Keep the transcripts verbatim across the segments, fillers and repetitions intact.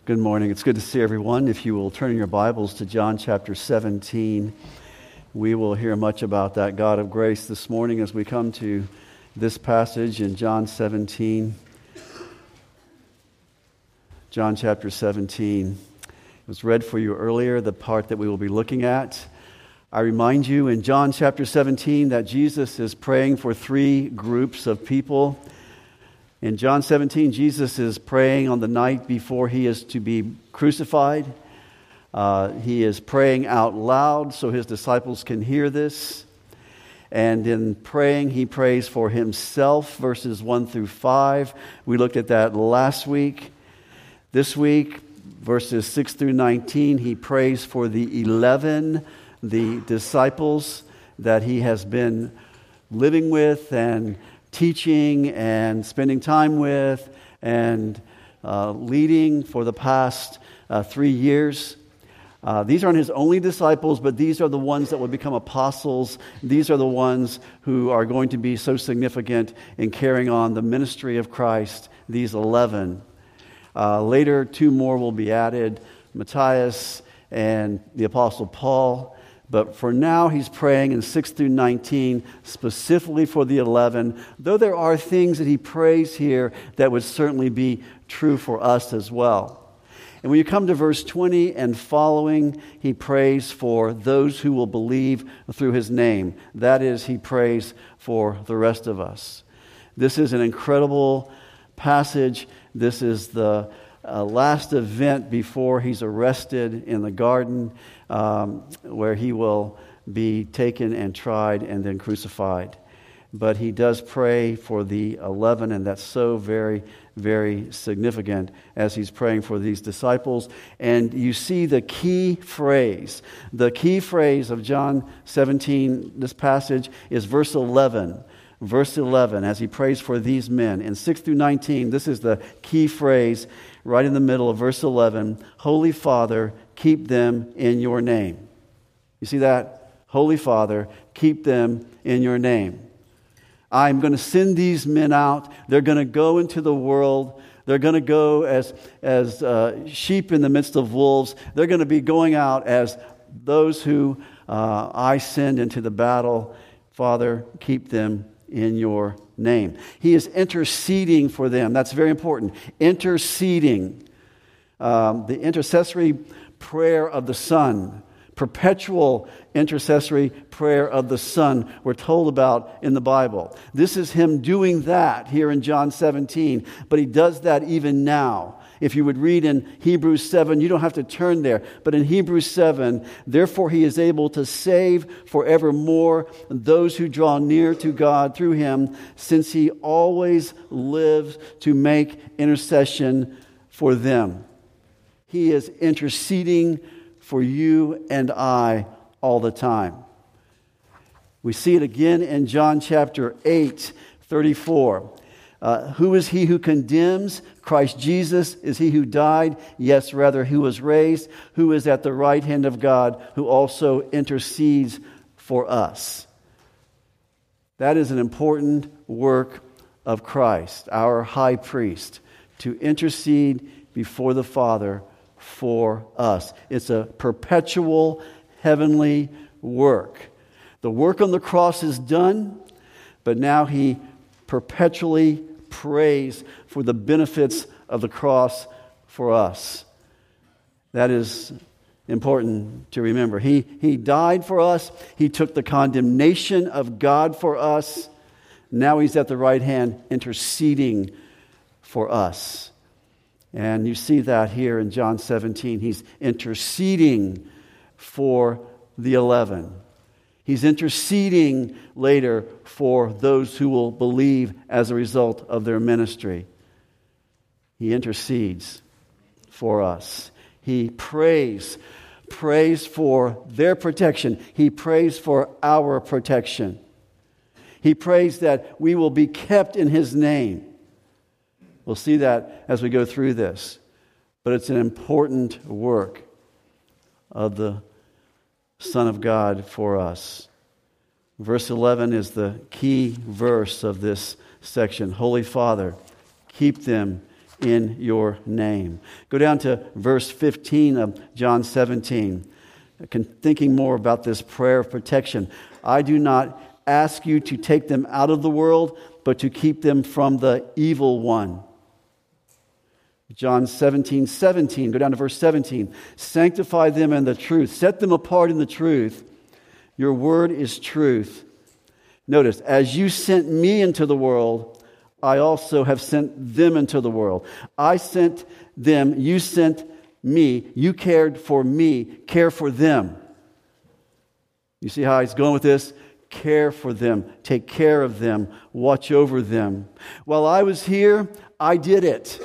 Good morning. It's good to see everyone. If you will turn in your Bibles to John chapter seventeen, we will hear much about that God of grace this morning as we come to this passage in John seventeen. John chapter seventeen. It was read for you earlier, the part that we will be looking at. I remind you in John chapter seventeen that Jesus is praying for three groups of people. In John seventeen, Jesus is praying on the night before he is to be crucified. Uh, he is praying out loud so his disciples can hear this. And in praying, he prays for himself, verses one through five. We looked at that last week. This week, verses six through nineteen, he prays for the eleven, the disciples that he has been living with and teaching and spending time with and uh, leading for the past uh, three years. Uh, these aren't his only disciples, but these are the ones that will become apostles. These are the ones who are going to be so significant in carrying on the ministry of Christ, these eleven. Uh, later, two more will be added, Matthias and the Apostle Paul. But for now, he's praying in six through nineteen, specifically for the eleven, though there are things that he prays here that would certainly be true for us as well. And when you come to verse twenty and following, he prays for those who will believe through his name. That is, he prays for the rest of us. This is an incredible passage. This is the uh, last event before he's arrested in the garden, um, where he will be taken and tried and then crucified. But he does pray for the eleven, and that's so very, very significant as he's praying for these disciples. And you see the key phrase. The key phrase of John seventeen, this passage, is verse eleven. Verse eleven, as he prays for these men. In six through nineteen, this is the key phrase right in the middle of verse eleven. Holy Father, keep them in your name. You see that? Holy Father, keep them in your name. I'm going to send these men out. They're going to go into the world. They're going to go as, as uh, sheep in the midst of wolves. They're going to be going out as those who uh, I send into the battle. Father, keep them in your name. He is interceding for them. That's very important. Interceding. Um, the intercessory prayer of the Son. Perpetual intercessory prayer of the Son we're told about in the Bible. This is him doing that here in John seventeen, but he does that even now. If you would read in Hebrews seven, you don't have to turn there, but in Hebrews seven, therefore he is able to save forevermore those who draw near to God through him, since he always lives to make intercession for them. He is interceding for you and I all the time. We see it again in John chapter eight, thirty-four. Uh, who is he who condemns? Christ Jesus is he who died, yes, rather, who was raised, who is at the right hand of God, who also intercedes for us. That is an important work of Christ, our high priest, to intercede before the Father for us. It's a perpetual heavenly work. The work on the cross is done, but now he perpetually prays for the benefits of the cross for us. That is important to remember. He, he died for us. He took the condemnation of God for us. Now he's at the right hand interceding for us. And you see that here in John seventeen. He's interceding for the eleven. He's interceding later for those who will believe as a result of their ministry. He intercedes for us. He prays, prays for their protection. He prays for our protection. He prays that we will be kept in his name. We'll see that as we go through this. But it's an important work of the Son of God for us. Verse eleven is the key verse of this section. Holy Father, keep them in your name. Go down to verse fifteen of John seventeen. Thinking more about this prayer of protection. I do not ask you to take them out of the world, but to keep them from the evil one. John seventeen, seventeen. Go down to verse seventeen. Sanctify them in the truth. Set them apart in the truth. Your word is truth. Notice, as you sent me into the world, I also have sent them into the world. I sent them, you sent me, you cared for me, care for them. You see how he's going with this? Care for them, take care of them, watch over them. While I was here, I did it.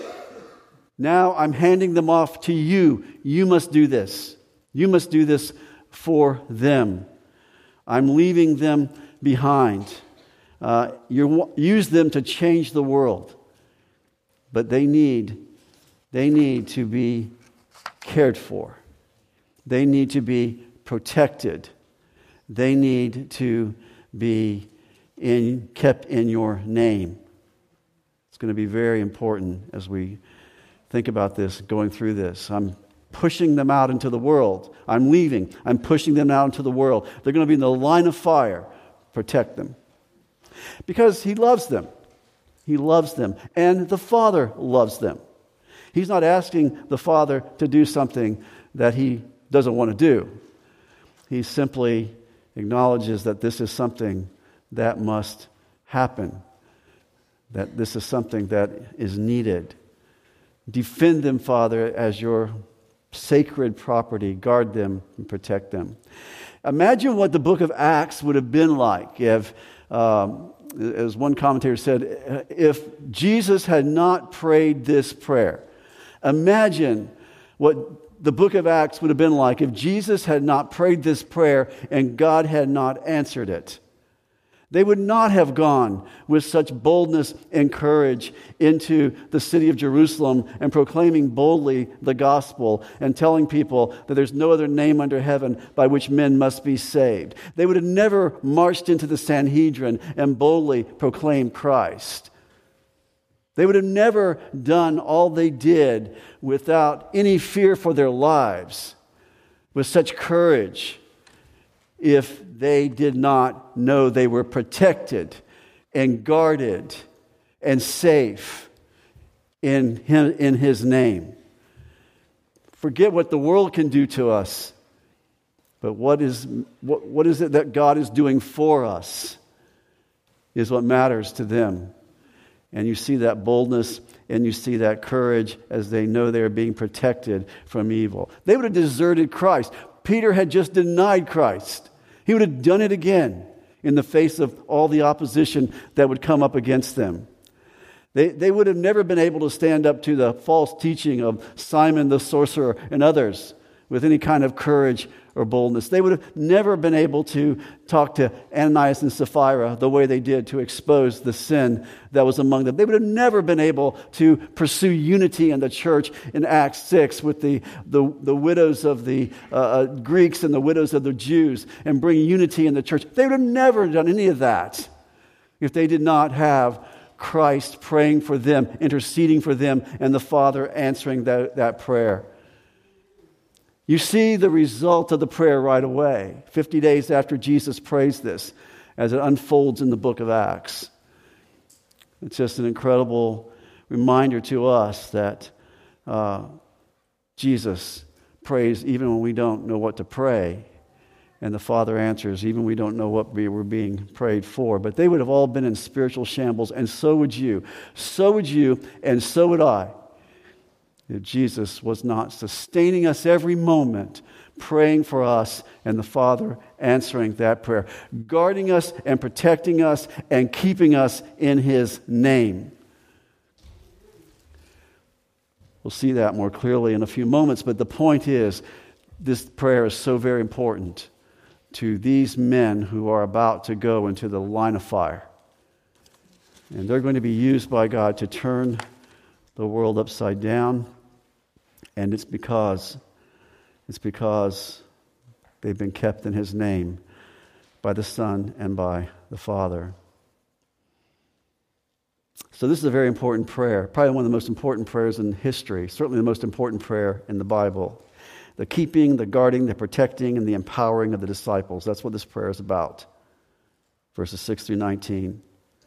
Now I'm handing them off to you. You must do this. You must do this for them. I'm leaving them behind. Uh, you use them to change the world, but they need, they need to be cared for. They need to be protected. They need to be in, kept in your name. It's going to be very important as we think about this, going through this. I'm pushing them out into the world. I'm leaving. I'm pushing them out into the world. They're going to be in the line of fire. Protect them. Because he loves them. He loves them. And the Father loves them. He's not asking the Father to do something that he doesn't want to do. He simply acknowledges that this is something that must happen. That this is something that is needed. Defend them, Father, as your sacred property. Guard them and protect them. Imagine what the book of Acts would have been like if, um, as one commentator said, if Jesus had not prayed this prayer. Imagine what the book of Acts would have been like if Jesus had not prayed this prayer and God had not answered it. They would not have gone with such boldness and courage into the city of Jerusalem and proclaiming boldly the gospel and telling people that there's no other name under heaven by which men must be saved. They would have never marched into the Sanhedrin and boldly proclaimed Christ. They would have never done all they did without any fear for their lives, with such courage, if they did not know they were protected and guarded and safe in him, in his name. Forget what the world can do to us, but what is, what, what is it that God is doing for us is what matters to them. And you see that boldness and you see that courage as they know they are being protected from evil. They would have deserted Christ. Peter had just denied Christ. He would have done it again in the face of all the opposition that would come up against them. They, they would have never been able to stand up to the false teaching of Simon the sorcerer and others with any kind of courage or boldness. They would have never been able to talk to Ananias and Sapphira the way they did to expose the sin that was among them. They would have never been able to pursue unity in the church in Acts six with the, the, the widows of the uh, uh, Greeks and the widows of the Jews and bring unity in the church. They would have never done any of that if they did not have Christ praying for them, interceding for them, and the Father answering that, that prayer. You see the result of the prayer right away, fifty days after Jesus prays this, as it unfolds in the book of Acts. It's just an incredible reminder to us that uh, Jesus prays even when we don't know what to pray, and the Father answers even when we don't know what we were being prayed for. But they would have all been in spiritual shambles, and so would you. So would you, and so would I. If Jesus was not sustaining us every moment, praying for us, and the Father answering that prayer, guarding us and protecting us and keeping us in His name. We'll see that more clearly in a few moments, but the point is, this prayer is so very important to these men who are about to go into the line of fire. And they're going to be used by God to turn the world upside down, and it's because it's because they've been kept in His name by the Son and by the Father. So this is a very important prayer, probably one of the most important prayers in history, certainly the most important prayer in the Bible. The keeping, the guarding, the protecting, and the empowering of the disciples. That's what this prayer is about. Verses six through nineteen.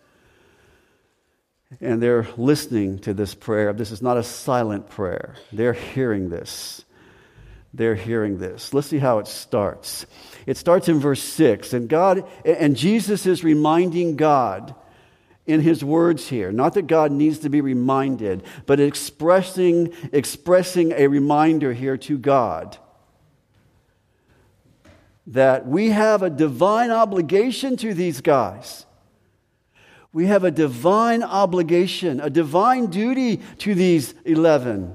And they're listening to this prayer. This is not a silent prayer. They're hearing this. They're hearing this. Let's see how it starts. It starts in verse six. And God, and Jesus is reminding God in his words here. Not that God needs to be reminded, but expressing, expressing a reminder here to God that we have a divine obligation to these guys. We have a divine obligation, a divine duty to these eleven.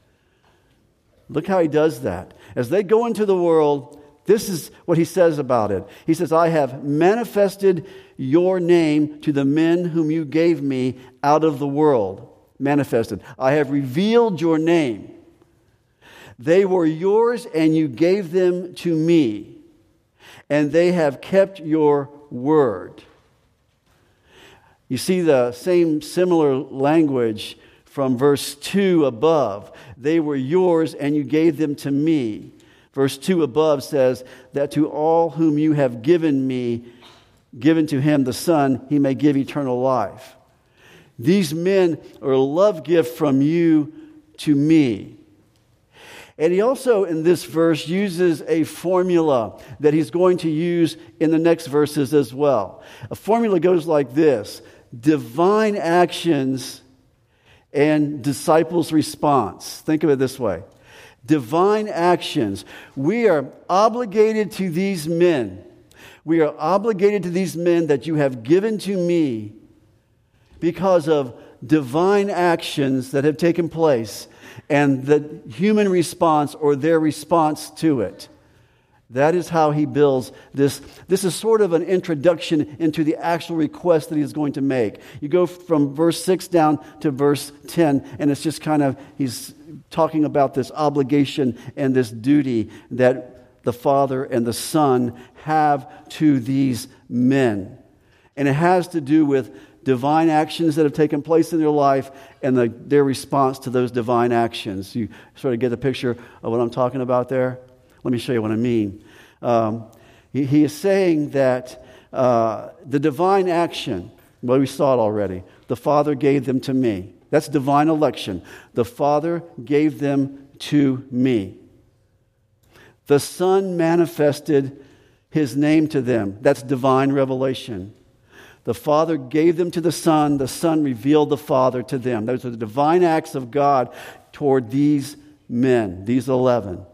Look how he does that. As they go into the world, this is what he says about it. He says, I have manifested your name to the men whom you gave me out of the world. Manifested. I have revealed your name. They were yours and you gave them to me. And they have kept your word. You see the same similar language from verse two above. They were yours and you gave them to me. Verse two above says that to all whom you have given me, given to him the Son, he may give eternal life. These men are a love gift from you to me. And he also, in this verse, uses a formula that he's going to use in the next verses as well. A formula goes like this: divine actions and disciples' response. Think of it this way. Divine actions. We are obligated to these men. We are obligated to these men that you have given to me because of divine actions that have taken place and the human response or their response to it. That is how he builds this. This is sort of an introduction into the actual request that he is going to make. You go from verse six down to verse ten, and it's just kind of, he's talking about this obligation and this duty that the Father and the Son have to these men. And it has to do with divine actions that have taken place in their life and the, their response to those divine actions. You sort of get a picture of what I'm talking about there? Let me show you what I mean. Um, he, he is saying that uh, the divine action, well, we saw it already. The Father gave them to me. That's divine election. The Father gave them to me. The Son manifested his name to them. That's divine revelation. The Father gave them to the Son. The Son revealed the Father to them. Those are the divine acts of God toward these men, these eleven.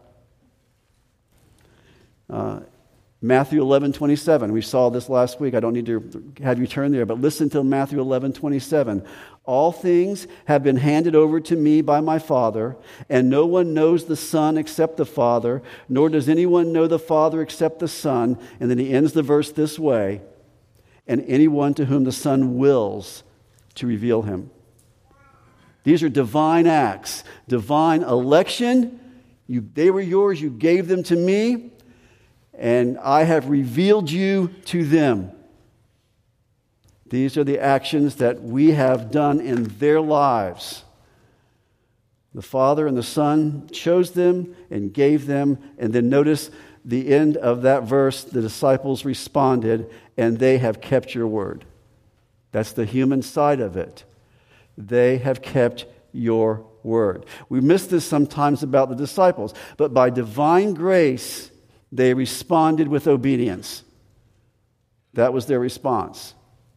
Uh, Matthew eleven twenty-seven. We saw this last week. I don't need to have you turn there, but listen to Matthew eleven twenty-seven. All things have been handed over to me by my Father, and no one knows the Son except the Father, nor does anyone know the Father except the Son. And then he ends the verse this way: and anyone to whom the Son wills to reveal him. These are divine acts, divine election. You, they were yours, you gave them to me, and I have revealed you to them. These are the actions that we have done in their lives. The Father and the Son chose them and gave them, and then notice the end of that verse, the disciples responded, and they have kept your word. That's the human side of it. They have kept your word. We miss this sometimes about the disciples, but by divine grace, they responded with obedience. That was their response.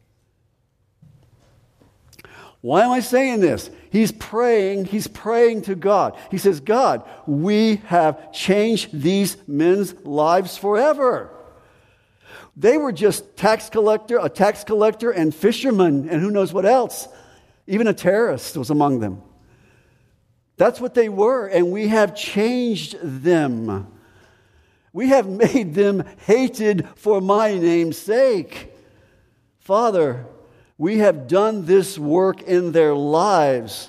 Why am I saying this? He's praying, he's praying to God. He says, God, we have changed these men's lives forever. They were just tax collector, a tax collector and fisherman, and who knows what else. Even a terrorist was among them. That's what they were, and we have changed them. We have made them hated for my name's sake. Father, we have done this work in their lives.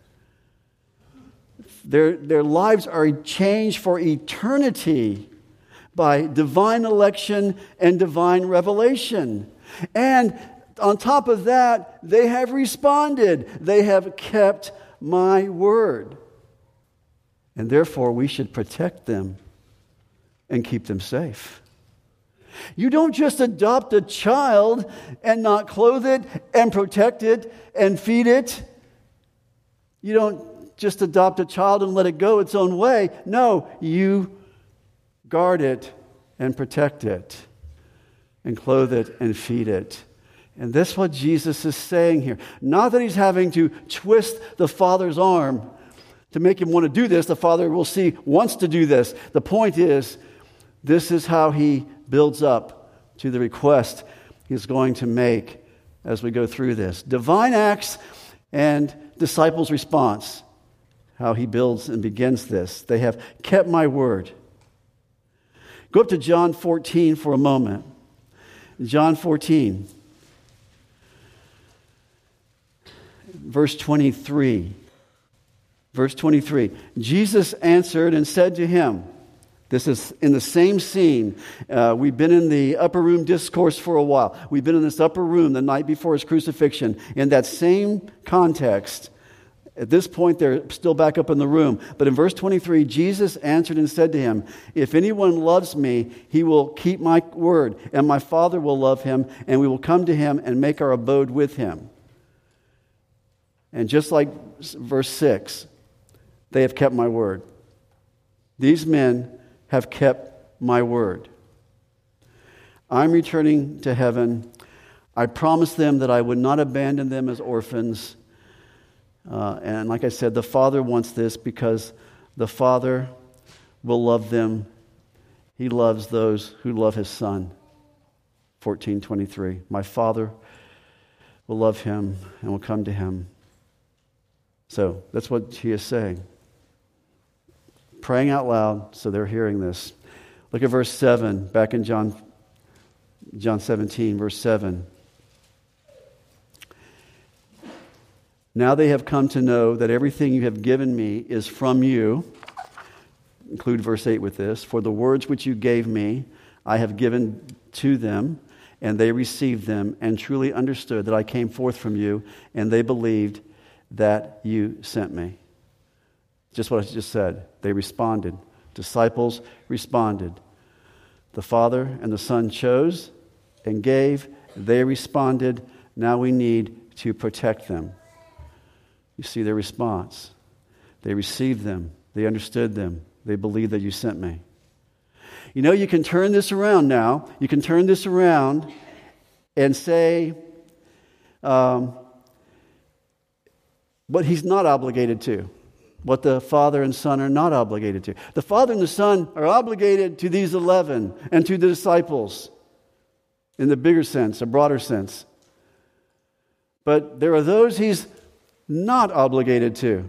Their, their lives are changed for eternity by divine election and divine revelation. And On top of that, they have responded. They have kept my word. And therefore, we should protect them and keep them safe. You don't just adopt a child and not clothe it and protect it and feed it. You don't just adopt a child and let it go its own way. No, you guard it and protect it and clothe it and feed it. And that's what Jesus is saying here. Not that he's having to twist the Father's arm to make him want to do this. The Father, we'll see, wants to do this. The point is, this is how he builds up to the request he's going to make as we go through this. Divine acts and disciples' response. How he builds and begins this. They have kept my word. Go up to John fourteen for a moment. John fourteen. Verse twenty-three. Verse twenty-three. Jesus answered and said to him, this is in the same scene. Uh, we've been in the upper room discourse for a while. We've been in this upper room the night before his crucifixion. In that same context, at this point they're still back up in the room. But in verse twenty-three, Jesus answered and said to him, if anyone loves me, he will keep my word, and my Father will love him, and we will come to him and make our abode with him. And just like verse six, they have kept my word. These men have kept my word. I'm returning to heaven. I promised them that I would not abandon them as orphans. Uh, and like I said, the Father wants this because the Father will love them. He loves those who love his Son. fourteen twenty-three. My Father will love him and will come to him. So that's what he is saying. Praying out loud so they're hearing this. Look at verse seven, back in John, John seventeen, verse seven. Now they have come to know that everything you have given me is from you. Include verse eight with this. For the words which you gave me, I have given to them, and they received them and truly understood that I came forth from you, and they believed that you sent me. Just what I just said. They responded. Disciples responded. The Father and the Son chose and gave. They responded. Now we need to protect them. You see their response. They received them. They understood them. They believed that you sent me. You know, you can turn this around now. You can turn this around and say um, what he's not obligated to. What the Father and Son are not obligated to. The Father and the Son are obligated to these eleven and to the disciples in the bigger sense, a broader sense. But there are those he's not obligated to.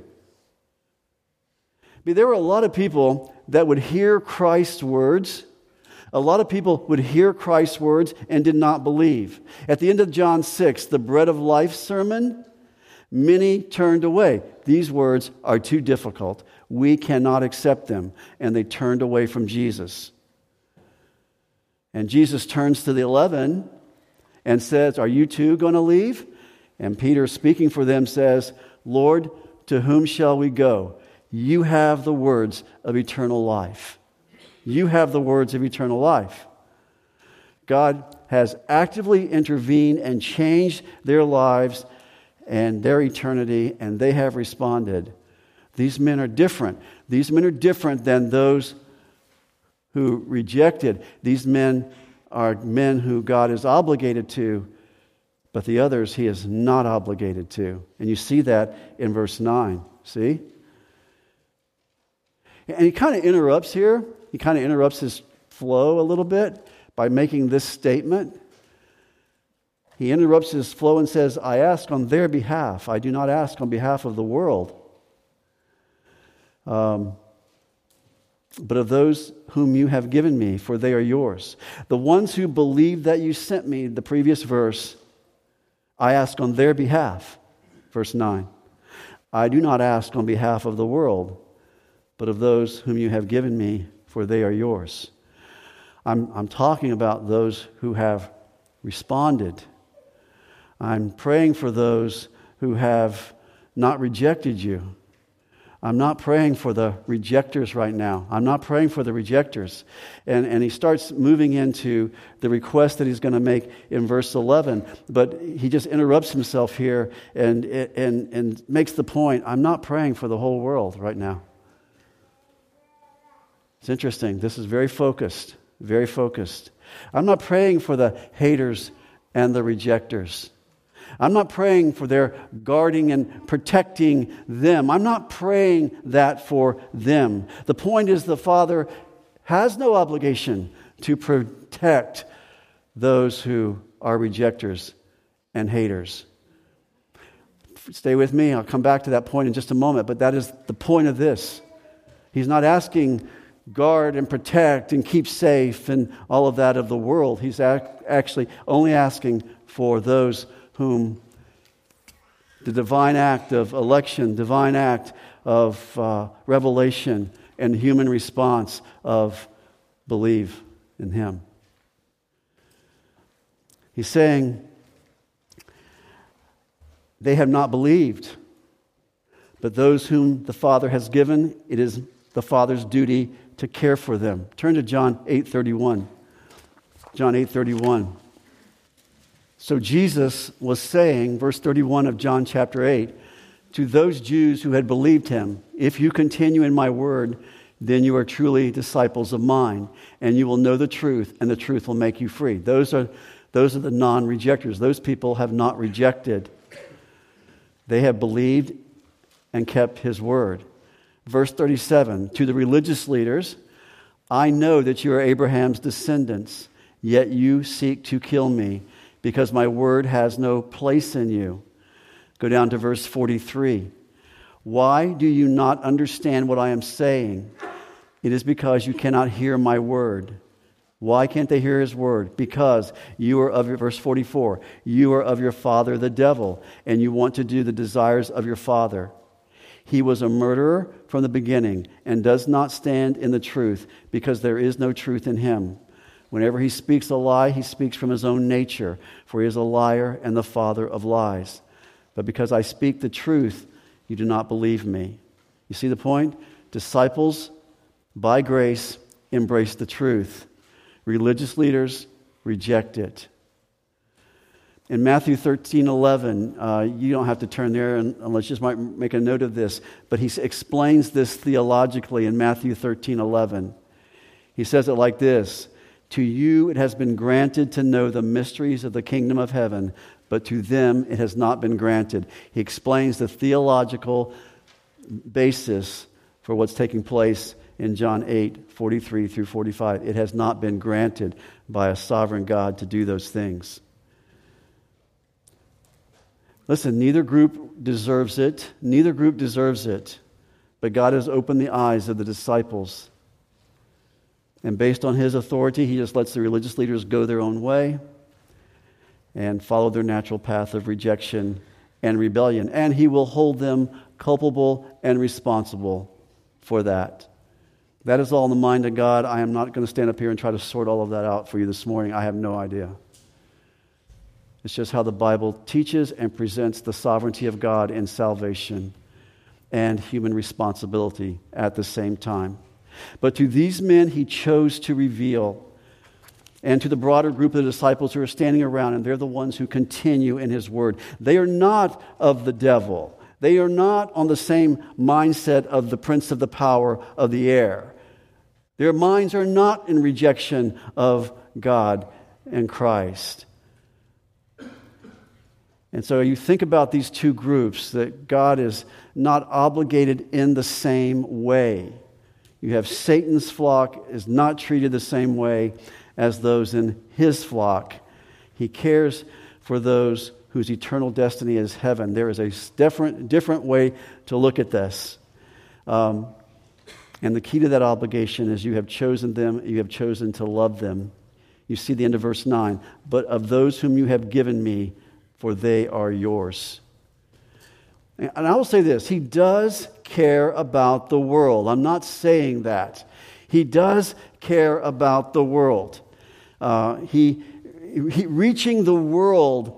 I mean, there were a lot of people that would hear Christ's words. A lot of people would hear Christ's words and did not believe. At the end of John six, the bread of life sermon, many turned away. These words are too difficult. We cannot accept them. And they turned away from Jesus. And Jesus turns to the eleven and says, are you too going to leave? And Peter, speaking for them, says, Lord, to whom shall we go? You have the words of eternal life. You have the words of eternal life. God has actively intervened and changed their lives and their eternity, and they have responded. These men are different. These men are different than those who rejected. These men are men who God is obligated to, but the others he is not obligated to. And you see that in verse nine. See? And he kind of interrupts here. He kind of interrupts his flow a little bit by making this statement. He interrupts his flow and says, I ask on their behalf. I do not ask on behalf of the world. Um, but of those whom you have given me, for they are yours. The ones who believe that you sent me, the previous verse, I ask on their behalf. Verse nine. I do not ask on behalf of the world, but of those whom you have given me, for they are yours. I'm, I'm talking about those who have responded. I'm praying for those who have not rejected you. I'm not praying for the rejectors right now. I'm not praying for the rejectors. And, and he starts moving into the request that he's going to make in verse eleven. But he just interrupts himself here and, and, and makes the point, I'm not praying for the whole world right now. It's interesting. This is very focused, very focused. I'm not praying for the haters and the rejectors. I'm not praying for their guarding and protecting them. I'm not praying that for them. The point is the Father has no obligation to protect those who are rejectors and haters. Stay with me. I'll come back to that point in just a moment, but that is the point of this. He's not asking guard and protect and keep safe and all of that of the world. He's ac- actually only asking for those whom the divine act of election, divine act of uh, revelation, and human response of believe in Him. He's saying they have not believed, but those whom the Father has given, it is the Father's duty to care for them. Turn to John eight thirty-one. John eight thirty-one. So Jesus was saying, verse thirty-one of John chapter eight, to those Jews who had believed him, if you continue in my word, then you are truly disciples of mine, and you will know the truth, and the truth will make you free. Those are, those are the non-rejectors. Those people have not rejected. They have believed and kept his word. Verse thirty-seven, to the religious leaders, I know that you are Abraham's descendants, yet you seek to kill me, because my word has no place in you. Go down to verse forty-three. Why do you not understand what I am saying? It is because you cannot hear my word. Why can't they hear his word? Because you are of your, verse forty-four, you are of your father the devil, and you want to do the desires of your father. He was a murderer from the beginning and does not stand in the truth, because there is no truth in him. Whenever he speaks a lie, he speaks from his own nature, for he is a liar and the father of lies. But because I speak the truth, you do not believe me. You see the point? Disciples, by grace, embrace the truth. Religious leaders reject it. In Matthew thirteen eleven, uh, you don't have to turn there unless you just might make a note of this, but he explains this theologically in Matthew thirteen eleven. He says it like this, to you it has been granted to know the mysteries of the kingdom of heaven, but to them it has not been granted. He explains the theological basis for what's taking place in John eight forty-three through forty-five. It has not been granted by a sovereign God to do those things. Listen, neither group deserves it. Neither group deserves it. But God has opened the eyes of the disciples. And based on his authority, he just lets the religious leaders go their own way and follow their natural path of rejection and rebellion. And he will hold them culpable and responsible for that. That is all in the mind of God. I am not going to stand up here and try to sort all of that out for you this morning. I have no idea. It's just how the Bible teaches and presents the sovereignty of God in salvation and human responsibility at the same time. But to these men he chose to reveal, and to the broader group of the disciples who are standing around, and they're the ones who continue in his word. They are not of the devil. They are not on the same mindset of the prince of the power of the air. Their minds are not in rejection of God and Christ. And so you think about these two groups, that God is not obligated in the same way. You have Satan's flock is not treated the same way as those in his flock. He cares for those whose eternal destiny is heaven. There is a different, different way to look at this. Um, and the key to that obligation is you have chosen them, you have chosen to love them. You see the end of verse nine. But of those whom you have given me, for they are yours. And I will say this, he does care about the world. I'm not saying that. He does care about the world. Uh, he, he reaching the world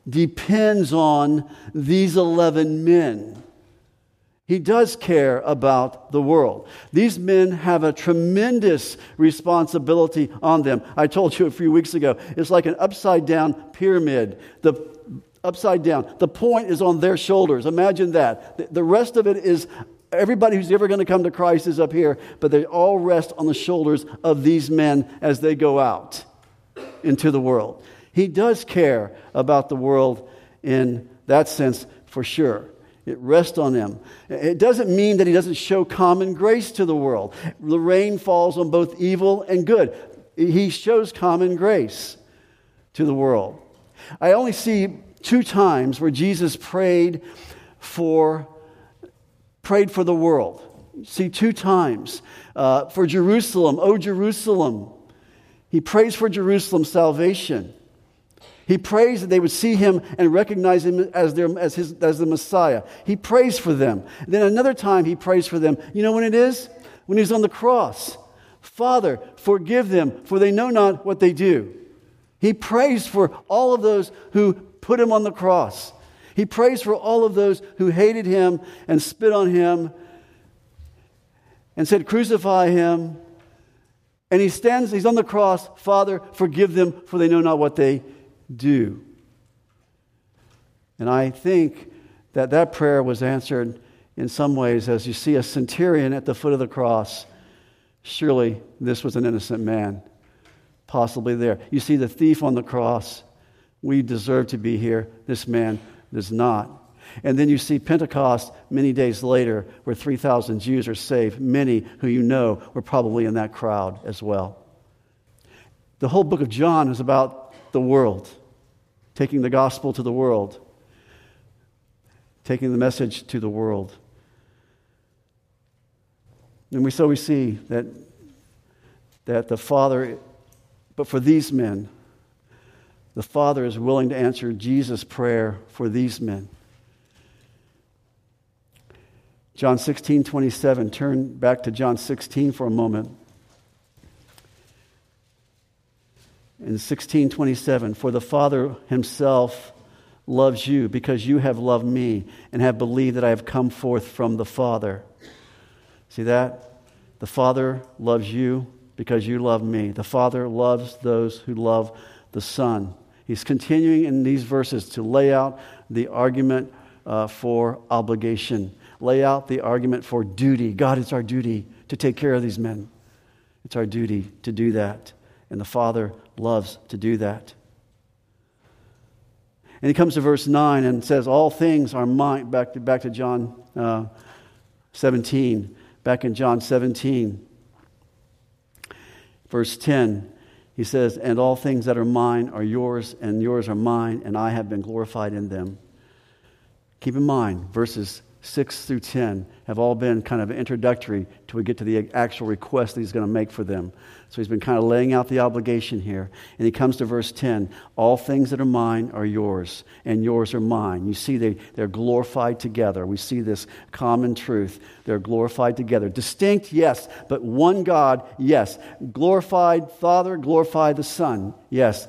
depends on these eleven men. He does care about the world. These men have a tremendous responsibility on them. I told you a few weeks ago, it's like an upside-down pyramid. The upside down. The point is on their shoulders. Imagine that. The rest of it is, everybody who's ever going to come to Christ is up here, but they all rest on the shoulders of these men as they go out into the world. He does care about the world in that sense, for sure. It rests on him. It doesn't mean that he doesn't show common grace to the world. The rain falls on both evil and good. He shows common grace to the world. I only see two times where Jesus prayed for prayed for the world. See, two times. Uh, for Jerusalem, O Jerusalem. He prays for Jerusalem's salvation. He prays that they would see him and recognize him as their as his as the Messiah. He prays for them. Then another time he prays for them. You know when it is? When he's on the cross. Father, forgive them, for they know not what they do. He prays for all of those who put him on the cross. He prays for all of those who hated him and spit on him and said, crucify him. And he stands, he's on the cross. Father, forgive them, for they know not what they do. And I think that that prayer was answered in some ways as you see a centurion at the foot of the cross. Surely this was an innocent man, possibly there. You see the thief on the cross. We deserve to be here. This man does not. And then you see Pentecost many days later where three thousand Jews are saved. Many who you know were probably in that crowd as well. The whole book of John is about the world, taking the gospel to the world, taking the message to the world. And we so we see that, that the Father, but for these men, the Father is willing to answer Jesus' prayer for these men. John sixteen twenty-seven. Turn back to John sixteen for a moment. In sixteen twenty-seven, for the Father himself loves you because you have loved me and have believed that I have come forth from the Father. See that? The Father loves you because you love me. The Father loves those who love the Son. He's continuing in these verses to lay out the argument uh, for obligation, lay out the argument for duty. God, it's our duty to take care of these men. It's our duty to do that. And the Father loves to do that. And he comes to verse nine and says, all things are mine. Back to, back to John uh, seventeen. Back in John seventeen, verse ten, he says, and all things that are mine are yours, and yours are mine, and I have been glorified in them. Keep in mind, verses six through ten have all been kind of introductory till we get to the actual request that he's going to make for them. So he's been kind of laying out the obligation here. And he comes to verse ten. All things that are mine are yours, and yours are mine. You see, they, they're glorified together. We see this common truth. They're glorified together. Distinct, yes, but one God, yes. Glorified Father, glorified the Son, yes.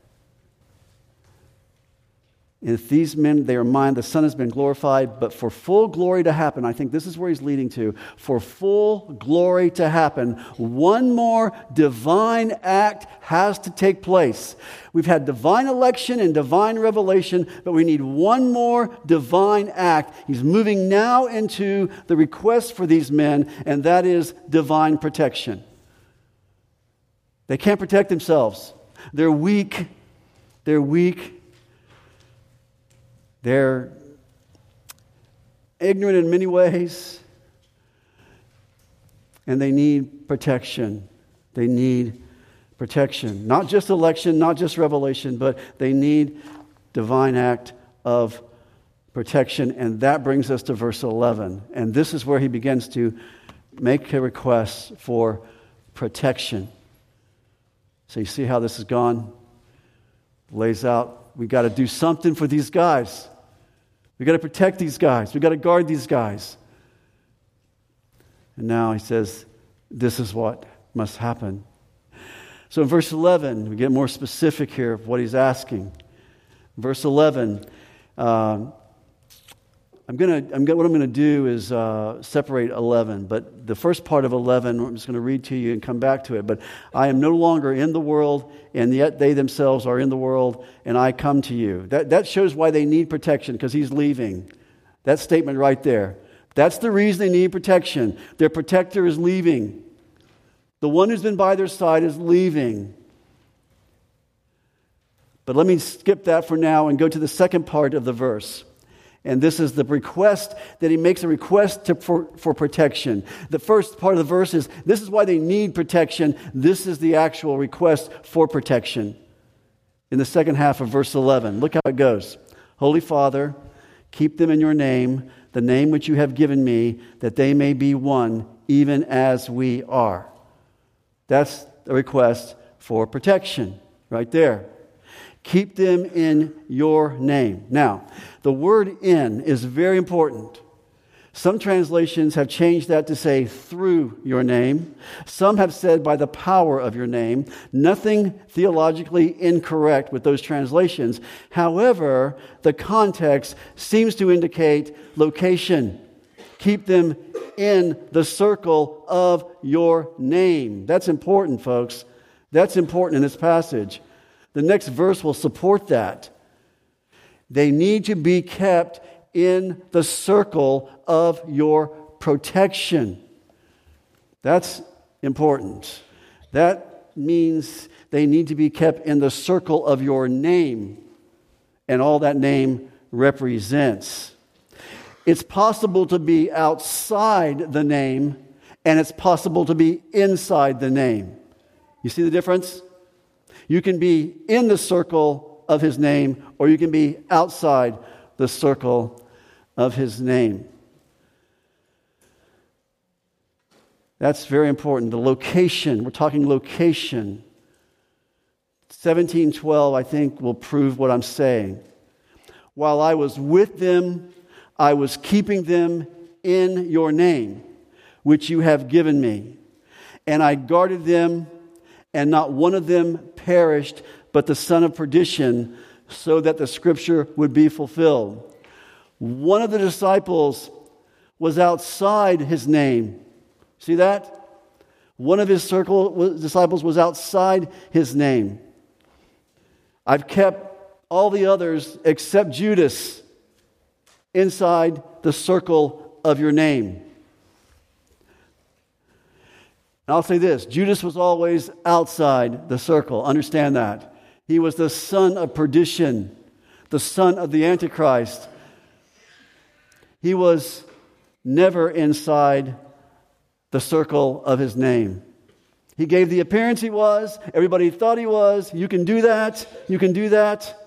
If these men, they are mine, the Son has been glorified, but for full glory to happen, I think this is where he's leading to, for full glory to happen, one more divine act has to take place. We've had divine election and divine revelation, but we need one more divine act. He's moving now into the request for these men, and that is divine protection. They can't protect themselves. They're weak. They're weak. They're ignorant in many ways, and they need protection. They need protection. Not just election, not just revelation, but they need divine act of protection. And that brings us to verse eleven. And this is where he begins to make a request for protection. So you see how this has gone? Lays out, we got to do something for these guys. We've got to protect these guys. We've got to guard these guys. And now he says, this is what must happen. So in verse eleven, we get more specific here of what he's asking. Verse eleven. Uh, I'm gonna. I'm gonna. What I'm gonna do is uh, separate eleven. But the first part of eleven, I'm just going to read to you and come back to it. But I am no longer in the world, and yet they themselves are in the world, and I come to you. That that shows why they need protection, because he's leaving. That statement right there. That's the reason they need protection. Their protector is leaving. The one who's been by their side is leaving. But let me skip that for now and go to the second part of the verse. And this is the request that he makes a request to, for, for protection. The first part of the verse is, this is why they need protection. This is the actual request for protection. In the second half of verse eleven, look how it goes. Holy Father, keep them in your name, the name which you have given me, that they may be one, even as we are. That's a request for protection right there. Keep them in your name. Now, the word in is very important. Some translations have changed that to say through your name. Some have said by the power of your name. Nothing theologically incorrect with those translations. However, the context seems to indicate location. Keep them in the circle of your name. That's important, folks. That's important in this passage. The next verse will support that. They need to be kept in the circle of your protection. That's important. That means they need to be kept in the circle of your name and all that name represents. It's possible to be outside the name, and it's possible to be inside the name. You see the difference? You can be in the circle of his name, or you can be outside the circle of his name. That's very important. The location, we're talking location. seventeen twelve, I think, will prove what I'm saying. While I was with them, I was keeping them in your name, which you have given me. And I guarded them, and not one of them perished, but the son of perdition, so that the scripture would be fulfilled. One of the disciples was outside his name. See that? One of his circle disciples was outside his name. I've kept all the others except Judas inside the circle of your name. And I'll say this, Judas was always outside the circle. Understand that. He was the son of perdition, the son of the Antichrist. He was never inside the circle of his name. He gave the appearance he was. Everybody thought he was. You can do that. You can do that.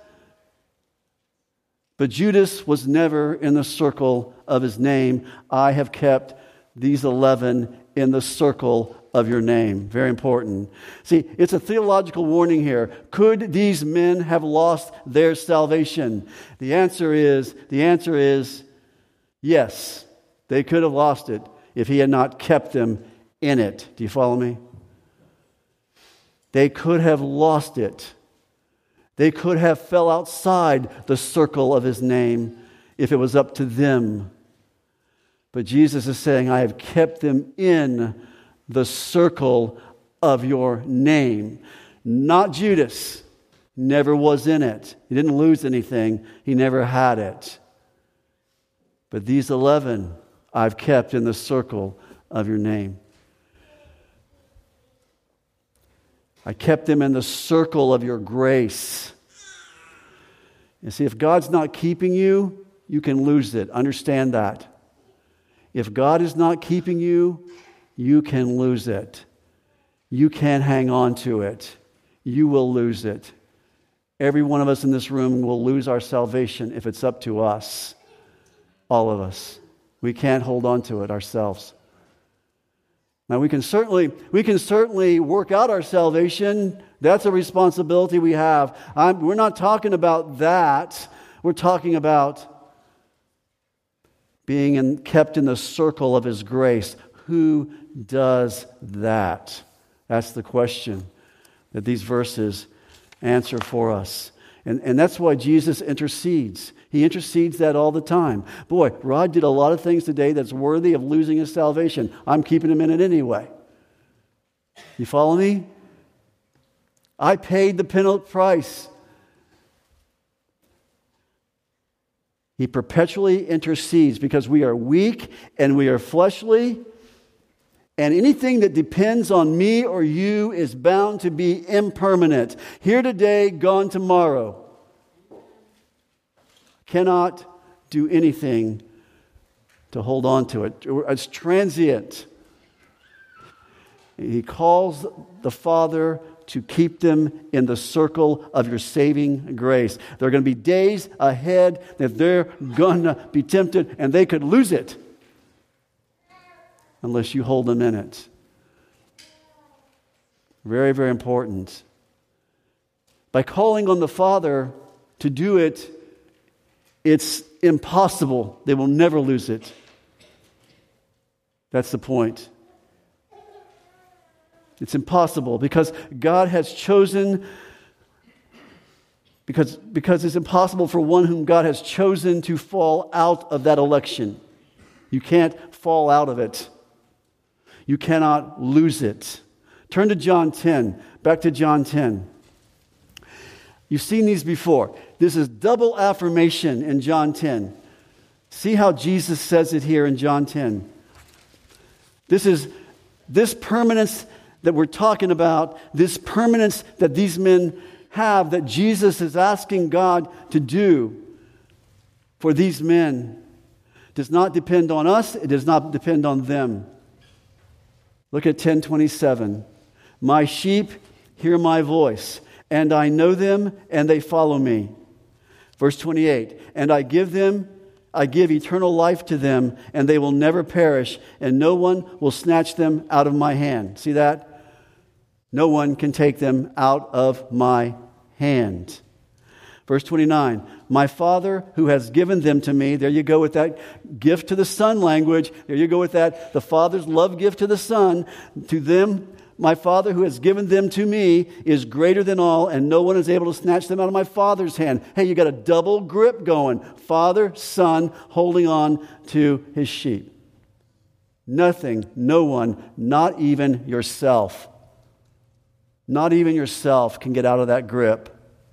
But Judas was never in the circle of his name. I have kept these eleven in the circle of your name. Very important. See, it's a theological warning here. Could these men have lost their salvation? The answer is, the answer is yes. They could have lost it if he had not kept them in it. Do you follow me? They could have lost it. They could have fell outside the circle of his name if it was up to them. But Jesus is saying, I have kept them in the circle of your name. Not Judas. Never was in it. He didn't lose anything. He never had it. But these eleven I've kept in the circle of your name. I kept them in the circle of your grace. You see, if God's not keeping you, you can lose it. Understand that. If God is not keeping you, you can lose it. You can't hang on to it. You will lose it. Every one of us in this room will lose our salvation if it's up to us. All of us. We can't hold on to it ourselves. Now we can certainly we can certainly work out our salvation. That's a responsibility we have. I'm, we're not talking about that. We're talking about being in, kept in the circle of His grace. Who does that? That's the question that these verses answer for us. And, and that's why Jesus intercedes. He intercedes that all the time. Boy, Rod did a lot of things today that's worthy of losing his salvation. I'm keeping him in it anyway. You follow me? I paid the penalty price. He perpetually intercedes because we are weak and we are fleshly. And anything that depends on me or you is bound to be impermanent. Here today, gone tomorrow. Cannot do anything to hold on to it. It's transient. He calls the Father to keep them in the circle of your saving grace. There are going to be days ahead that they're going to be tempted and they could lose it unless you hold them in it. Very, very important. By calling on the Father to do it, it's impossible. They will never lose it. That's the point. It's impossible because God has chosen, because, because it's impossible for one whom God has chosen to fall out of that election. You can't fall out of it. You cannot lose it. Turn to John ten. Back to John ten. You've seen these before. This is double affirmation in John ten. See how Jesus says it here in John ten. This is this permanence that we're talking about, this permanence that these men have, that Jesus is asking God to do for these men, does not depend on us. It does not depend on them. Look at ten twenty-seven. My sheep hear my voice, and I know them, and they follow me. Verse twenty-eight. And I give them, I give eternal life to them, and they will never perish, and no one will snatch them out of my hand. See that? No one can take them out of my hand. Verse twenty-nine, my Father who has given them to me, there you go with that gift to the Son language. There you go with that, the Father's love gift to the Son. To them, my Father who has given them to me is greater than all, and no one is able to snatch them out of my Father's hand. Hey, you got a double grip going. Father, Son, holding on to his sheep. Nothing, no one, not even yourself. Not even yourself can get out of that grip.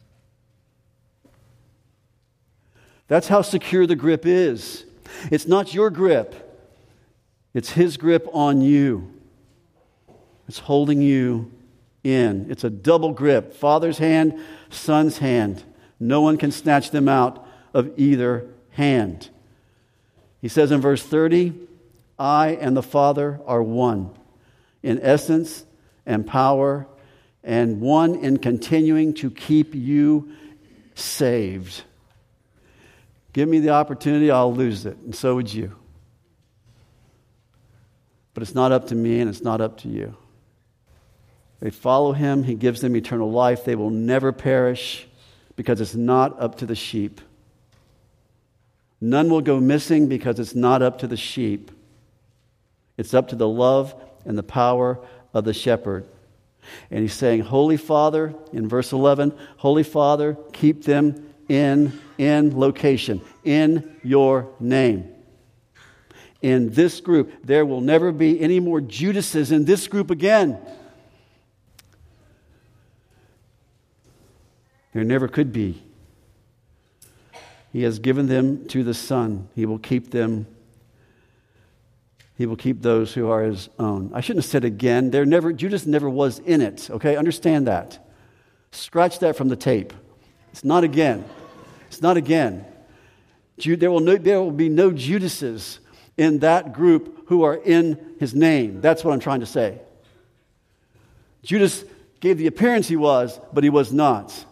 That's how secure the grip is. It's not your grip. It's his grip on you. It's holding you in. It's a double grip. Father's hand, Son's hand. No one can snatch them out of either hand. He says in verse thirty, I and the Father are one in essence and power, and one in continuing to keep you saved. Give me the opportunity, I'll lose it, and so would you. But it's not up to me, and it's not up to you. They follow him, he gives them eternal life. They will never perish because it's not up to the sheep. None will go missing because it's not up to the sheep. It's up to the love and the power of the shepherd. And he's saying, Holy Father, in verse eleven, Holy Father, keep them in, in location, in your name. In this group, there will never be any more Judases in this group again. There never could be. He has given them to the Son. He will keep them. He will keep those who are his own. I shouldn't have said again. There never, Judas never was in it. Okay, understand that. Scratch that from the tape. It's not again. It's not again. There will, no, there will be no Judases in that group who are in his name. That's what I'm trying to say. Judas gave the appearance he was, but he was not.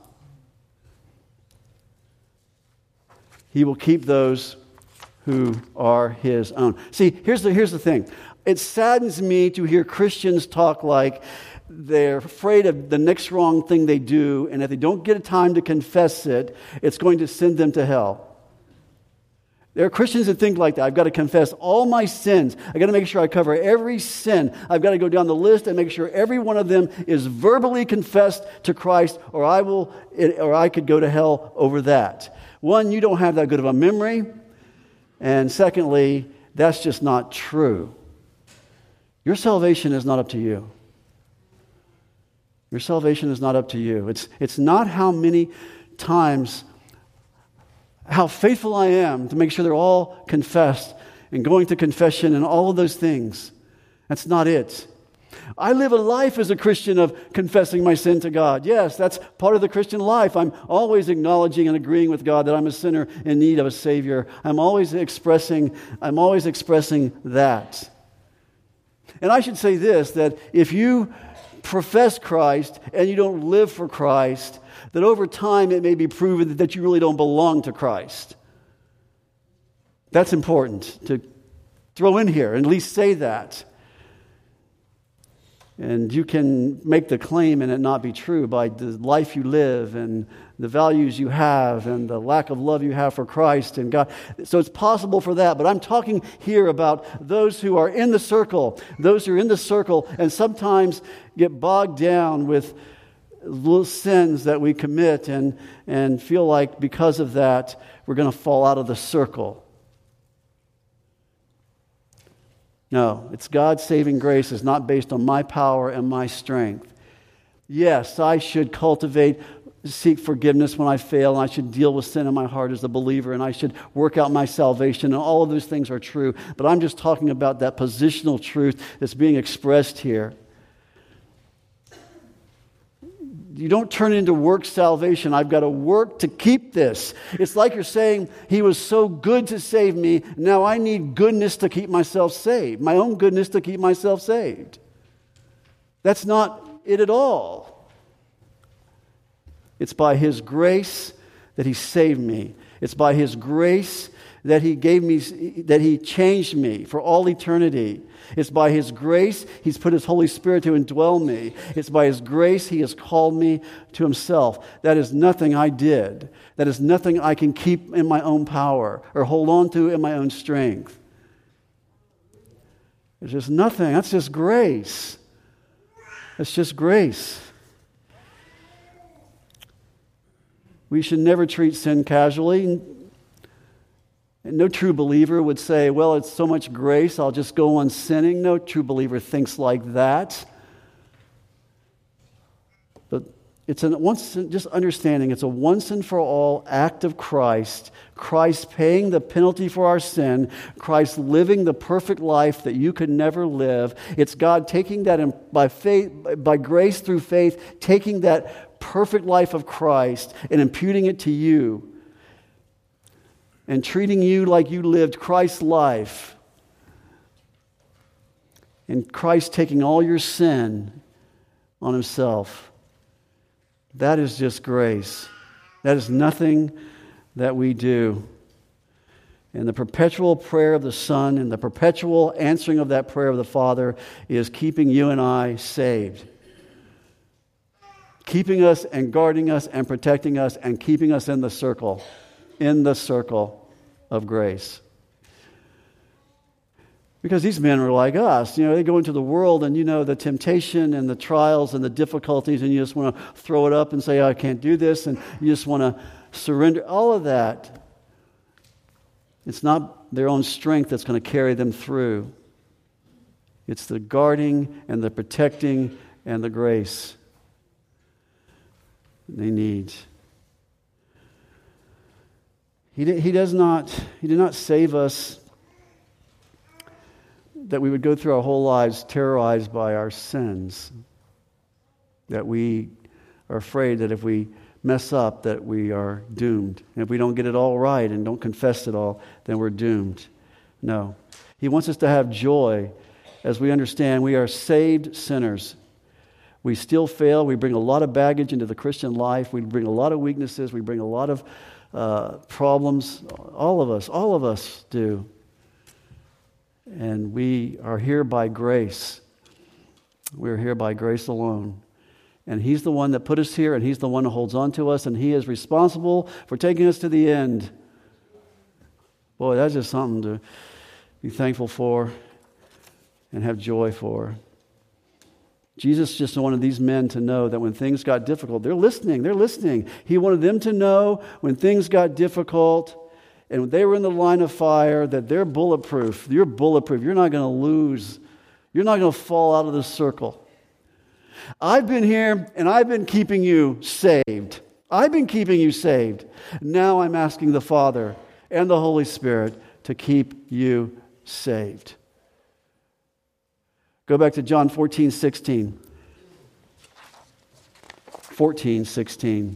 He will keep those who are his own. See, here's the, here's the thing. It saddens me to hear Christians talk like they're afraid of the next wrong thing they do, and if they don't get a time to confess it, it's going to send them to hell. There are Christians that think like that. I've got to confess all my sins. I've got to make sure I cover every sin. I've got to go down the list and make sure every one of them is verbally confessed to Christ, or I will, or I could go to hell over that. One, you don't have that good of a memory. And secondly, that's just not true. Your salvation is not up to you. Your salvation is not up to you. It's, it's not how many times, how faithful I am to make sure they're all confessed and going to confession and all of those things. That's not it. I live a life as a Christian of confessing my sin to God. Yes, that's part of the Christian life. I'm always acknowledging and agreeing with God that I'm a sinner in need of a Savior. I'm always expressing, I'm always expressing that. And I should say this, that if you profess Christ and you don't live for Christ, that over time it may be proven that you really don't belong to Christ. That's important to throw in here, and at least say that. And you can make the claim and it not be true by the life you live and the values you have and the lack of love you have for Christ and God. So it's possible for that. But I'm talking here about those who are in the circle, those who are in the circle and sometimes get bogged down with little sins that we commit and, and feel like because of that we're going to fall out of the circle. No, it's God's saving grace is not based on my power and my strength. Yes, I should cultivate, seek forgiveness when I fail, and I should deal with sin in my heart as a believer, and I should work out my salvation, and all of those things are true. But I'm just talking about that positional truth that's being expressed here. You don't turn it into work salvation. I've got to work to keep this. It's like you're saying, He was so good to save me, now I need goodness to keep myself saved. My own goodness to keep myself saved. That's not it at all. It's by His grace that He saved me. It's by His grace that He gave me, that He changed me for all eternity. It's by His grace He's put His Holy Spirit to indwell me. It's by His grace He has called me to Himself. That is nothing I did. That is nothing I can keep in my own power or hold on to in my own strength. It's just nothing. That's just grace. That's just grace. We should never treat sin casually. And no true believer would say, well, it's so much grace, I'll just go on sinning. No true believer thinks like that. But it's a once, just understanding, it's a once and for all act of Christ. Christ paying the penalty for our sin. Christ living the perfect life that you could never live. It's God taking that in, by faith, by grace through faith, taking that perfect life of Christ and imputing it to you. And treating you like you lived Christ's life. And Christ taking all your sin on Himself. That is just grace. That is nothing that we do. And the perpetual prayer of the Son and the perpetual answering of that prayer of the Father is keeping you and I saved. Keeping us and guarding us and protecting us and keeping us in the circle. In the circle of grace. Because these men were like us. You know, they go into the world and you know the temptation and the trials and the difficulties and you just want to throw it up and say, oh, I can't do this, and you just want to surrender. All of that. It's not their own strength that's going to carry them through. It's the guarding and the protecting and the grace they need. He did, he does not, he did not save us that we would go through our whole lives terrorized by our sins. That we are afraid that if we mess up, that we are doomed. And if we don't get it all right and don't confess it all, then we're doomed. No. He wants us to have joy as we understand we are saved sinners. We still fail. We bring a lot of baggage into the Christian life. We bring a lot of weaknesses. We bring a lot of Uh, problems. All of us, all of us do. And we are here by grace. We're here by grace alone. And He's the one that put us here, and He's the one who holds on to us, and He is responsible for taking us to the end. Boy, that's just something to be thankful for and have joy for. Jesus just wanted these men to know that when things got difficult, they're listening, they're listening. He wanted them to know when things got difficult and when they were in the line of fire that they're bulletproof. You're bulletproof. You're not going to lose. You're not going to fall out of the circle. I've been here and I've been keeping you saved. I've been keeping you saved. Now I'm asking the Father and the Holy Spirit to keep you saved. Go back to John fourteen sixteen. fourteen sixteen.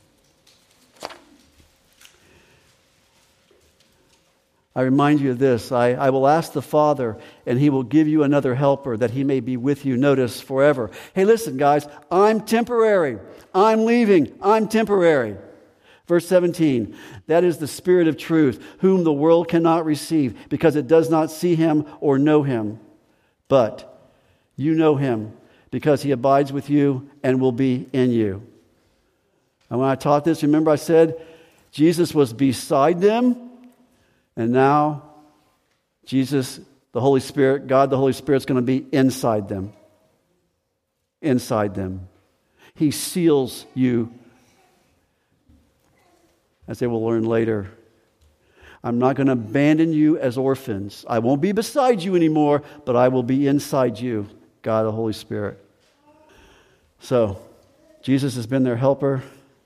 I remind you of this. I, I will ask the Father, and He will give you another helper, that He may be with you, notice, forever. Hey, listen, guys, I'm temporary. I'm leaving. I'm temporary. Verse seventeen, that is the Spirit of truth, whom the world cannot receive, because it does not see Him or know Him. But you know Him, because He abides with you and will be in you. And when I taught this, remember I said Jesus was beside them, and now Jesus, the Holy Spirit, God the Holy Spirit is going to be inside them. Inside them. He seals you, as they will learn later. I'm not going to abandon you as orphans. I won't be beside you anymore, but I will be inside you, God the Holy Spirit. So, Jesus has been their helper,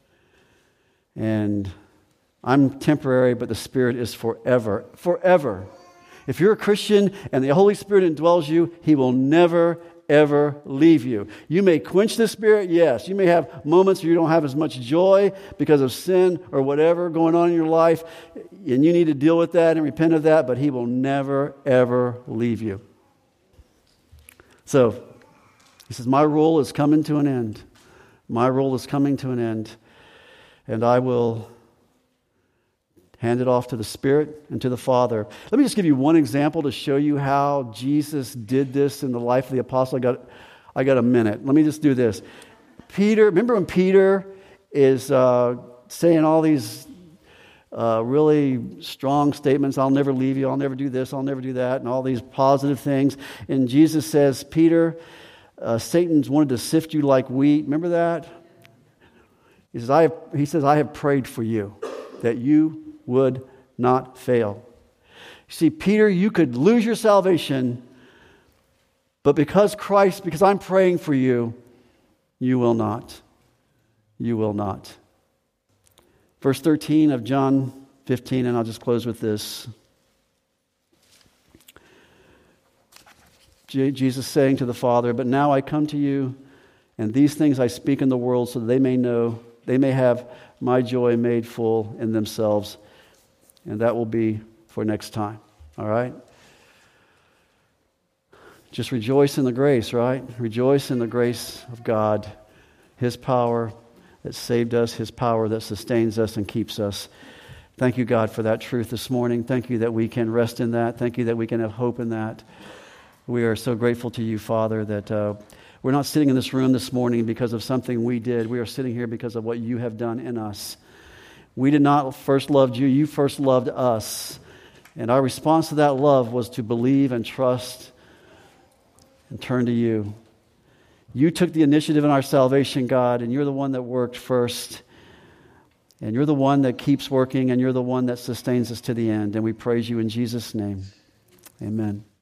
and I'm temporary, but the Spirit is forever. Forever. If you're a Christian and the Holy Spirit indwells you, He will never, ever leave you. You may quench the Spirit, yes. You may have moments where you don't have as much joy because of sin or whatever going on in your life, and you need to deal with that and repent of that, but He will never, ever leave you. So, He says, my rule is coming to an end. My rule is coming to an end, and I will hand it off to the Spirit and to the Father. Let me just give you one example to show you how Jesus did this in the life of the apostle. I got, I got a minute. Let me just do this. Peter, remember when Peter is uh, saying all these uh, really strong statements, I'll never leave you, I'll never do this, I'll never do that, and all these positive things. And Jesus says, Peter, uh, Satan's wanted to sift you like wheat. Remember that? He says, I have, he says, I have prayed for you, that you would not fail. You see, Peter, you could lose your salvation, but because Christ, because I'm praying for you, you will not. You will not. Verse thirteen of John fifteen, and I'll just close with this. Jesus saying to the Father, but now I come to you, and these things I speak in the world so that they may know, they may have my joy made full in themselves. And that will be for next time. All right? Just rejoice in the grace, right? Rejoice in the grace of God. His power that saved us. His power that sustains us and keeps us. Thank you, God, for that truth this morning. Thank you that we can rest in that. Thank you that we can have hope in that. We are so grateful to you, Father, that uh, we're not sitting in this room this morning because of something we did. We are sitting here because of what you have done in us. We did not first love you. You first loved us. And our response to that love was to believe and trust and turn to you. You took the initiative in our salvation, God, and you're the one that worked first. And you're the one that keeps working, and you're the one that sustains us to the end. And we praise you in Jesus' name. Amen.